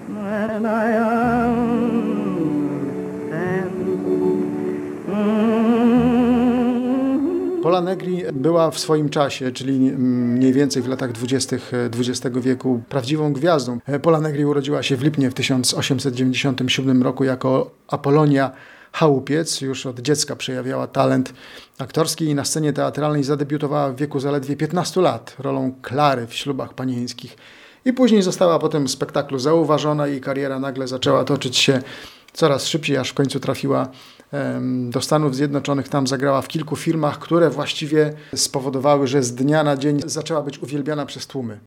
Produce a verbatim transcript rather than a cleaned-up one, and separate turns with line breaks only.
when I
Pola Negri była w swoim czasie, czyli mniej więcej w latach dwudziestych dwudziestego wieku, prawdziwą gwiazdą. Pola Negri urodziła się w Lipnie w tysiąc osiemset dziewięćdziesiątym siódmym roku jako Apolonia Chałupiec. Już od dziecka przejawiała talent aktorski i na scenie teatralnej zadebiutowała w wieku zaledwie piętnastu lat rolą Klary w Ślubach panieńskich. I później została potem w spektaklu zauważona i kariera nagle zaczęła toczyć się coraz szybciej, aż w końcu trafiła do Stanów Zjednoczonych. Tam zagrała w kilku filmach, które właściwie spowodowały, że z dnia na dzień zaczęła być uwielbiana przez tłumy.